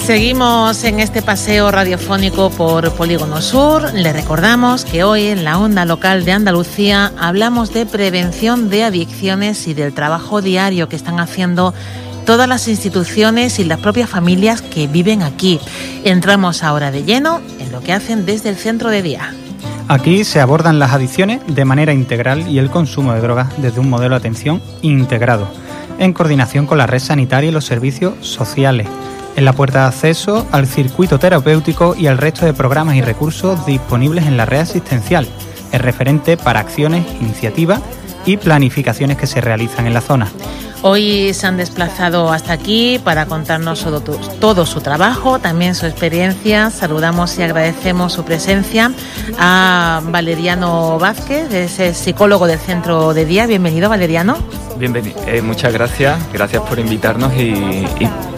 Seguimos en este paseo radiofónico por Polígono Sur. Les recordamos que hoy en la Onda Local de Andalucía hablamos de prevención de adicciones y del trabajo diario que están haciendo todas las instituciones y las propias familias que viven aquí. Entramos ahora de lleno en lo que hacen desde el centro de día. Aquí se abordan las adicciones de manera integral y el consumo de drogas desde un modelo de atención integrado, en coordinación con la red sanitaria y los servicios sociales. Es la puerta de acceso al circuito terapéutico y al resto de programas y recursos disponibles en la red asistencial. Es referente para acciones, iniciativas y planificaciones que se realizan en la zona. Hoy se han desplazado hasta aquí para contarnos todo su trabajo, también su experiencia. Saludamos y agradecemos su presencia a Valeriano Vázquez, es psicólogo del centro de día. Bienvenido, Valeriano. Bienvenido, muchas gracias por invitarnos y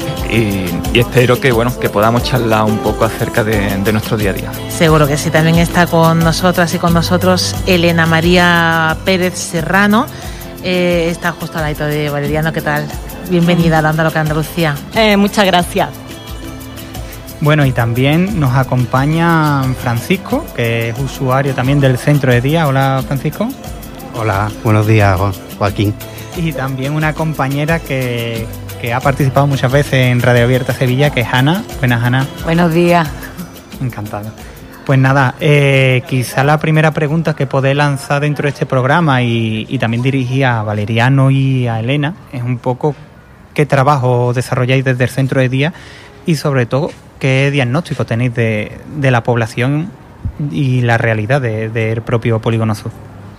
espero que podamos charlar un poco acerca de nuestro día a día. Seguro que sí. También está con nosotras y con nosotros Elena María Pérez Serrano. Está justo al lado de Valeriano. ¿Qué tal? Bienvenida a la Onda Local de Andalucía. Muchas gracias. Bueno, y también nos acompaña Francisco, que es usuario también del centro de día. Hola, Francisco. Hola, buenos días, Joaquín. Y también una compañera que ha participado muchas veces en Radio Abierta Sevilla, que es Ana. Buenas, Ana. Buenos días. Encantado. Pues nada, quizá la primera pregunta que podés lanzar dentro de este programa y también dirigida a Valeriano y a Elena es un poco qué trabajo desarrolláis desde el centro de día y sobre todo qué diagnóstico tenéis de la población y la realidad del propio Polígono Sur.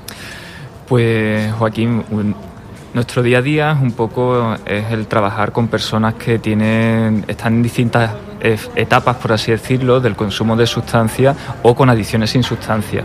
Pues Joaquín, nuestro día a día es el trabajar con personas que están en distintas etapas, por así decirlo, del consumo de sustancias o con adicciones sin sustancias.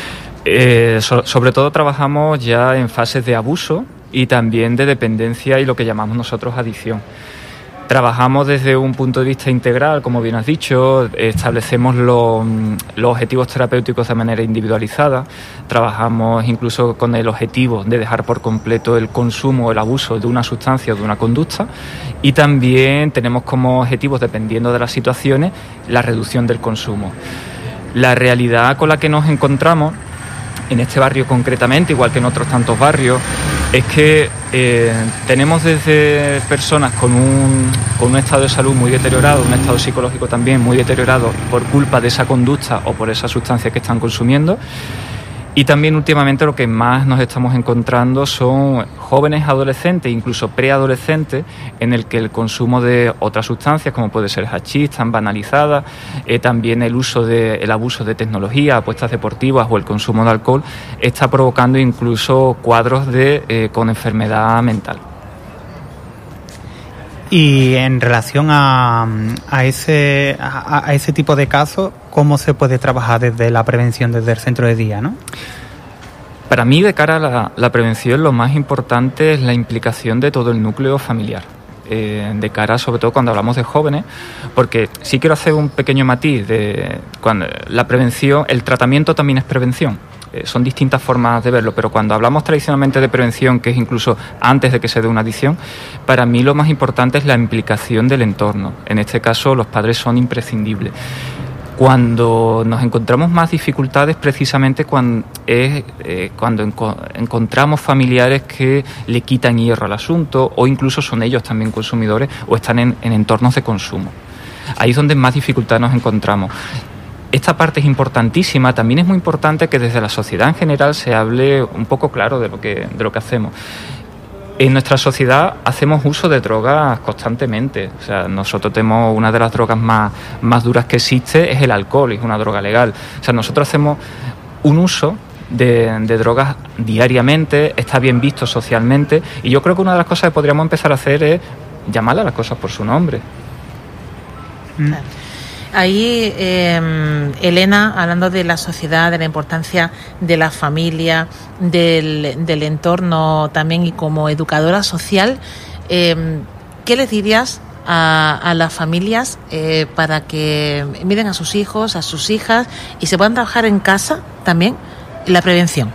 Sobre todo trabajamos ya en fases de abuso y también de dependencia y lo que llamamos nosotros adicción. Trabajamos desde un punto de vista integral, como bien has dicho, establecemos los objetivos terapéuticos de manera individualizada, trabajamos incluso con el objetivo de dejar por completo el consumo o el abuso de una sustancia o de una conducta y también tenemos como objetivos, dependiendo de las situaciones, la reducción del consumo. La realidad con la que nos encontramos en este barrio concretamente, igual que en otros tantos barrios, es que tenemos desde personas con un estado de salud muy deteriorado, un estado psicológico también muy deteriorado por culpa de esa conducta o por esa sustancia que están consumiendo. Y también últimamente lo que más nos estamos encontrando son jóvenes adolescentes, incluso preadolescentes, en el que el consumo de otras sustancias, como puede ser el hachís, tan banalizadas, también el abuso de tecnología, apuestas deportivas o el consumo de alcohol, está provocando incluso cuadros con enfermedad mental. Y en relación a ese tipo de casos, ¿cómo se puede trabajar desde la prevención, desde el centro de día, no? Para mí, de cara a la prevención, lo más importante es la implicación de todo el núcleo familiar. De cara, sobre todo cuando hablamos de jóvenes, porque sí quiero hacer un pequeño matiz de cuando la prevención, el tratamiento también es prevención. Son distintas formas de verlo, pero cuando hablamos tradicionalmente de prevención, que es incluso antes de que se dé una adicción, para mí lo más importante es la implicación del entorno. En este caso, los padres son imprescindibles. Cuando nos encontramos más dificultades, precisamente cuando encontramos familiares que le quitan hierro al asunto o incluso son ellos también consumidores o están en entornos de consumo. Ahí es donde más dificultad nos encontramos. Esta parte es importantísima. También es muy importante que desde la sociedad en general se hable un poco claro de lo que hacemos. En nuestra sociedad hacemos uso de drogas constantemente. O sea, nosotros tenemos una de las drogas más duras que existe, es el alcohol, es una droga legal. O sea, nosotros hacemos un uso de drogas diariamente, está bien visto socialmente, y yo creo que una de las cosas que podríamos empezar a hacer es llamar a las cosas por su nombre. Ahí, Elena, hablando de la sociedad, de la importancia de la familia, del entorno también y como educadora social, ¿qué les dirías a las familias para que miren a sus hijos, a sus hijas y se puedan trabajar en casa también la prevención?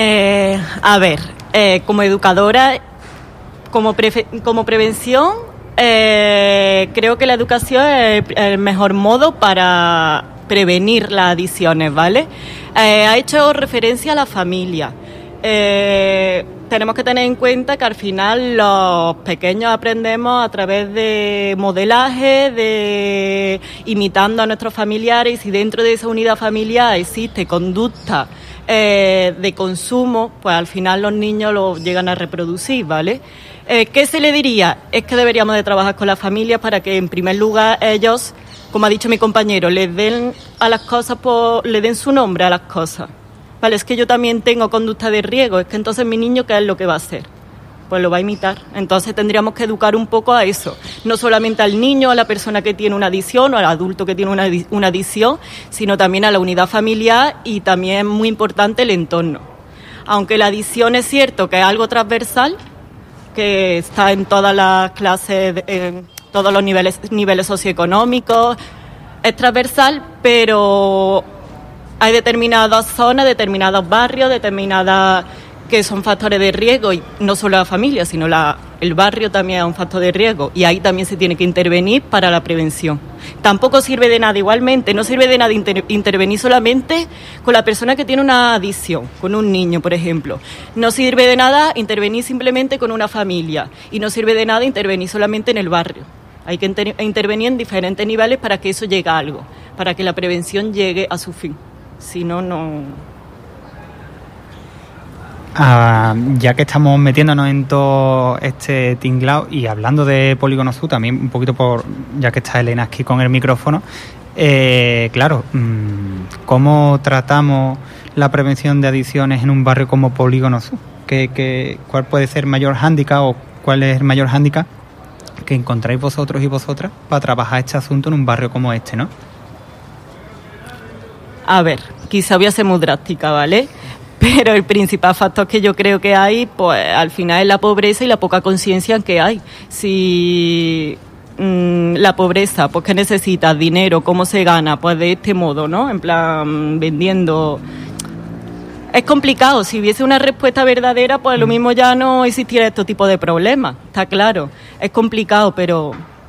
Como educadora, como prevención, creo que la educación es el mejor modo para prevenir las adicciones, ¿vale? Ha hecho referencia a la familia. Tenemos que tener en cuenta que al final los pequeños aprendemos a través de modelaje, imitando a nuestros familiares, y si dentro de esa unidad familiar existe conducta de consumo, pues al final los niños lo llegan a reproducir, ¿vale? ¿Qué se le diría? Es que deberíamos de trabajar con las familias para que, en primer lugar, ellos, como ha dicho mi compañero, le den su nombre a las cosas. Vale, es que yo también tengo conducta de riesgo, es que entonces mi niño, ¿qué es lo que va a hacer? Pues lo va a imitar. Entonces tendríamos que educar un poco a eso, no solamente al niño, a la persona que tiene una adicción o al adulto que tiene una adicción, sino también a la unidad familiar y también, muy importante, el entorno. Aunque la adicción es cierto que es algo transversal, que está en todas las clases, en todos los niveles socioeconómicos, es transversal, pero hay determinadas zonas, determinados barrios, que son factores de riesgo, y no solo la familia, sino el barrio también es un factor de riesgo, y ahí también se tiene que intervenir para la prevención. Tampoco sirve de nada, igualmente, no sirve de nada intervenir solamente con la persona que tiene una adicción, con un niño, por ejemplo. No sirve de nada intervenir simplemente con una familia, y no sirve de nada intervenir solamente en el barrio. Hay que intervenir en diferentes niveles para que eso llegue a algo, para que la prevención llegue a su fin. Si no, no. Ya que estamos metiéndonos en todo este tinglao y hablando de Polígono Sur, también un poquito ya que está Elena aquí con el micrófono, claro, ¿cómo tratamos la prevención de adicciones en un barrio como Polígono Sur? ¿Cuál puede ser el mayor hándicap o cuál es el mayor hándicap que encontráis vosotros y vosotras para trabajar este asunto en un barrio como este, ¿no? A ver, quizá voy a ser muy drástica, ¿vale? Pero el principal factor que yo creo que hay, pues al final es la pobreza y la poca conciencia que hay. Si la pobreza, pues ¿qué necesita? Dinero, ¿cómo se gana? Pues de este modo, ¿no? En plan, vendiendo. Es complicado. Si hubiese una respuesta verdadera, pues lo mismo ya no existiera este tipo de problemas. Está claro. Es complicado, pero...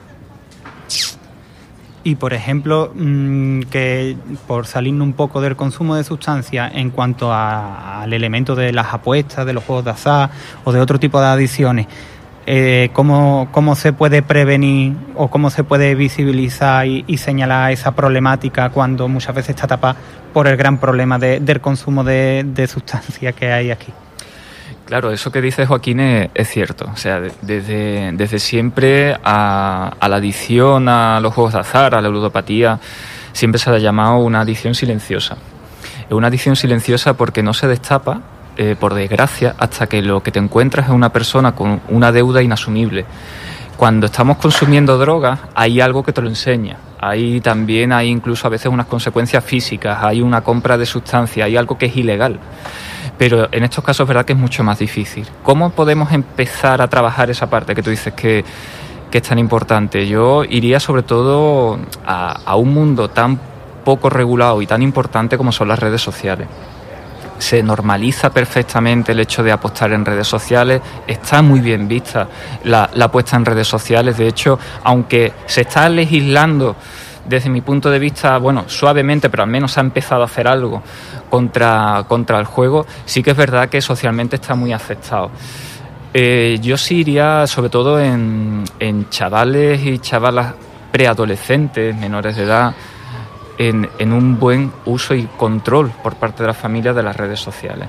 Y, por ejemplo, que por salirnos un poco del consumo de sustancias en cuanto al elemento de las apuestas, de los juegos de azar o de otro tipo de adicciones, ¿cómo se puede prevenir o cómo se puede visibilizar y señalar esa problemática cuando muchas veces está tapada por el gran problema del consumo de sustancias que hay aquí? Claro, eso que dice Joaquín es cierto. O sea, desde siempre a la adicción a los juegos de azar, a la ludopatía, siempre se le ha llamado una adicción silenciosa. Es una adicción silenciosa porque no se destapa, por desgracia, hasta que lo que te encuentras es una persona con una deuda inasumible. Cuando estamos consumiendo drogas hay algo que te lo enseña. Hay incluso a veces unas consecuencias físicas, hay una compra de sustancias, hay algo que es ilegal. Pero en estos casos es verdad que es mucho más difícil. ¿Cómo podemos empezar a trabajar esa parte que tú dices que es tan importante? Yo iría sobre todo a un mundo tan poco regulado y tan importante como son las redes sociales. Se normaliza perfectamente el hecho de apostar en redes sociales, está muy bien vista la apuesta en redes sociales. De hecho, aunque se está legislando desde mi punto de vista, bueno, suavemente, pero al menos se ha empezado a hacer algo contra el juego, sí que es verdad que socialmente está muy aceptado. Yo sí iría sobre todo en chavales y chavalas preadolescentes, menores de edad, en un buen uso y control por parte de las familias de las redes sociales.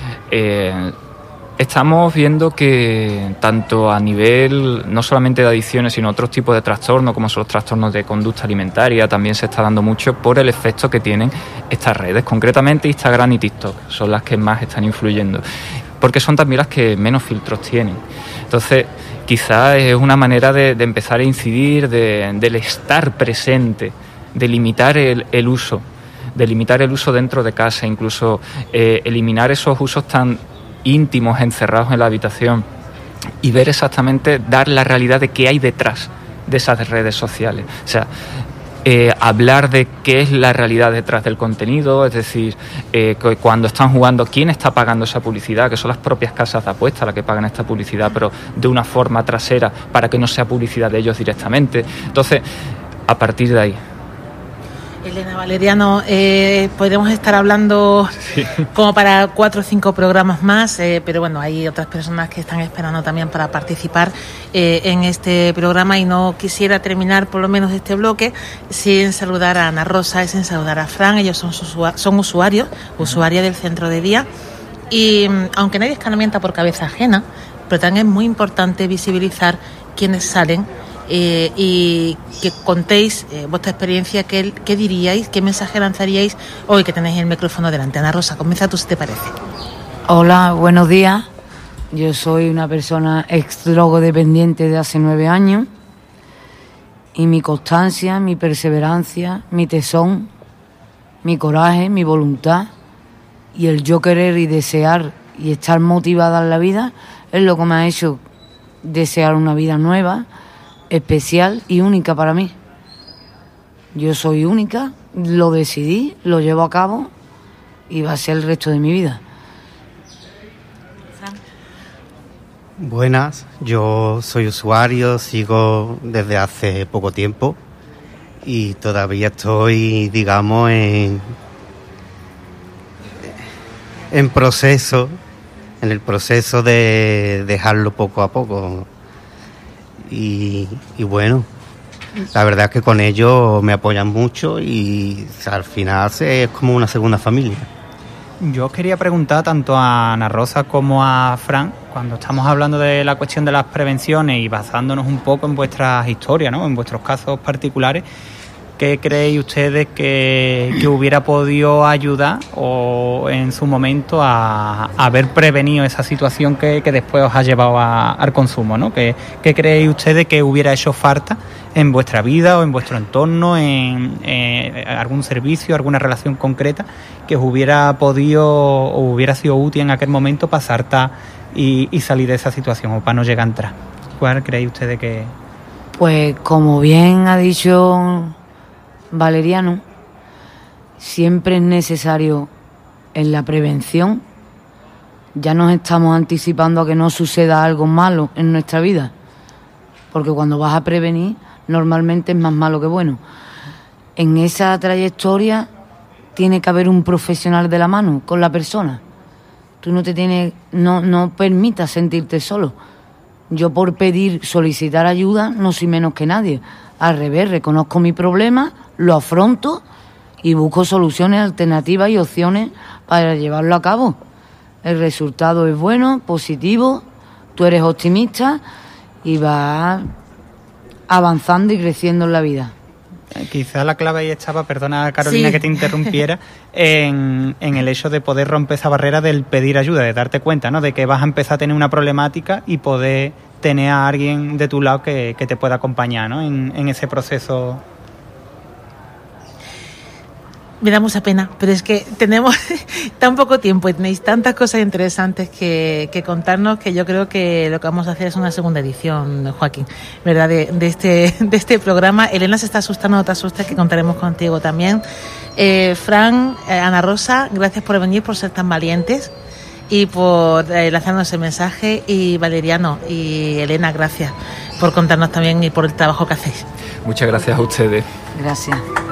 Estamos viendo que tanto a nivel no solamente de adicciones, sino otros tipos de trastornos, como son los trastornos de conducta alimentaria, también se está dando mucho por el efecto que tienen estas redes. Concretamente Instagram y TikTok son las que más están influyendo, porque son también las que menos filtros tienen. Entonces, quizás es una manera de empezar a incidir, del estar presente, de limitar el uso dentro de casa, incluso eliminar esos usos tan íntimos encerrados en la habitación y ver exactamente, dar la realidad de qué hay detrás de esas redes sociales. O sea, hablar de qué es la realidad detrás del contenido, es decir, cuando están jugando, quién está pagando esa publicidad, que son las propias casas de apuestas las que pagan esta publicidad, pero de una forma trasera para que no sea publicidad de ellos directamente. Entonces, a partir de ahí. Elena, Valeriano, podemos estar hablando como para 4 o 5 programas más, pero bueno, hay otras personas que están esperando también para participar en este programa, y no quisiera terminar por lo menos este bloque sin saludar a Ana Rosa y sin saludar a Fran. Ellos son usuarias del centro de día, y aunque nadie escarmienta por cabeza ajena, pero también es muy importante visibilizar quiénes salen y que contéis vuestra experiencia. ¿Qué diríais, qué mensaje lanzaríais hoy que tenéis el micrófono delante? Ana Rosa, comienza tú si te parece. Hola, buenos días. Yo soy una persona ex-drogodependiente de hace 9 años, y mi constancia, mi perseverancia, mi tesón, mi coraje, mi voluntad y el yo querer y desear y estar motivada en la vida es lo que me ha hecho desear una vida nueva, especial y única para mí. Yo soy única, lo decidí, lo llevo a cabo y va a ser el resto de mi vida. Buenas, yo soy usuario, sigo desde hace poco tiempo y todavía estoy, digamos, en proceso, en el proceso de dejarlo poco a poco. Y bueno, la verdad es que con ellos me apoyan mucho y al final es como una segunda familia. Yo os quería preguntar tanto a Ana Rosa como a Fran, cuando estamos hablando de la cuestión de las prevenciones y basándonos un poco en vuestras historias, ¿no?, en vuestros casos particulares, ¿qué creéis ustedes que hubiera podido ayudar o en su momento a haber prevenido esa situación que después os ha llevado al consumo, ¿no? ¿Qué creéis ustedes que hubiera hecho falta en vuestra vida o en vuestro entorno, en algún servicio, alguna relación concreta que os hubiera podido o hubiera sido útil en aquel momento para saltar y salir de esa situación o para no llegar a entrar? ¿Cuál creéis ustedes que...? Pues como bien ha dicho Valeriano, siempre es necesario en la prevención. Ya nos estamos anticipando a que no suceda algo malo en nuestra vida, porque cuando vas a prevenir normalmente es más malo que bueno. En esa trayectoria tiene que haber un profesional de la mano con la persona. Tú no permitas sentirte solo. Yo por solicitar ayuda no soy menos que nadie. Al revés, reconozco mi problema, lo afronto y busco soluciones alternativas y opciones para llevarlo a cabo. El resultado es bueno, positivo, tú eres optimista y vas avanzando y creciendo en la vida. Quizá la clave ahí estaba, perdona Carolina, sí, que te interrumpiera, en el hecho de poder romper esa barrera del pedir ayuda, de darte cuenta, ¿no?, de que vas a empezar a tener una problemática y poder tener a alguien de tu lado que te pueda acompañar, ¿no?, en ese proceso. Me da mucha pena, pero es que tenemos tan poco tiempo y tenéis tantas cosas interesantes que contarnos, que yo creo que lo que vamos a hacer es una segunda edición, Joaquín, ¿verdad?, de este programa. Elena se está asustando, no te asustes, que contaremos contigo también. Fran, Ana Rosa, gracias por venir, por ser tan valientes y por lanzarnos ese mensaje. Y Valeriano y Elena, gracias por contarnos también y por el trabajo que hacéis. Muchas gracias a ustedes. Gracias.